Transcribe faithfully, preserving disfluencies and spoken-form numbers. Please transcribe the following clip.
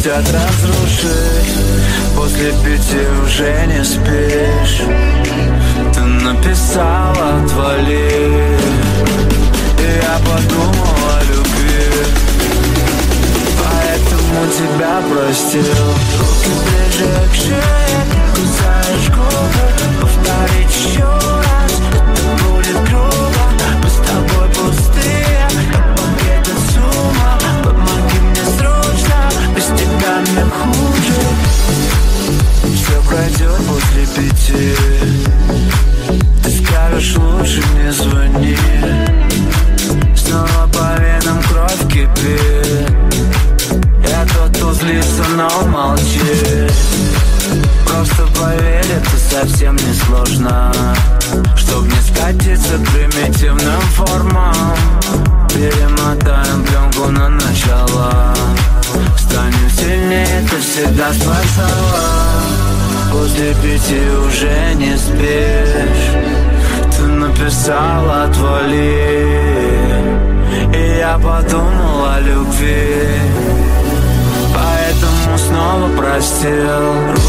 хотят разрушить. После пяти уже не спишь. Ты написала «отвали», и я подумал о любви, поэтому тебя простил. Руки ближе к шее, кусаешь губы. Повторить еще раз, это будет грубо. Мы с тобой пустые, как пакеты с ума. Помоги мне срочно, без тебя мне хуже. Все пройдет после пяти. Ты скажешь, лучше не звони. Снова по венам кровь кипит. Я тот, кто злится, но молчит. Просто поверь, это совсем не сложно. Чтоб не скатиться к примитивным формам, перемотаем пленку на начало. Станем сильнее, ты всегда спасала. После пяти уже не спишь. Ты написала «отвали», и я подумал о любви, поэтому снова простил.